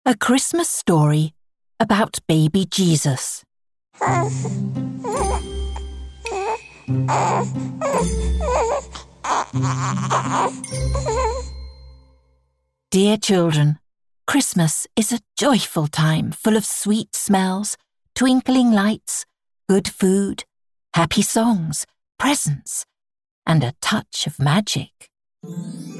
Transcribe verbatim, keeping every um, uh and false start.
A Christmas story about baby Jesus. Dear children, Christmas is a joyful time full of sweet smells, twinkling lights, good food, happy songs, presents, and a touch of magic.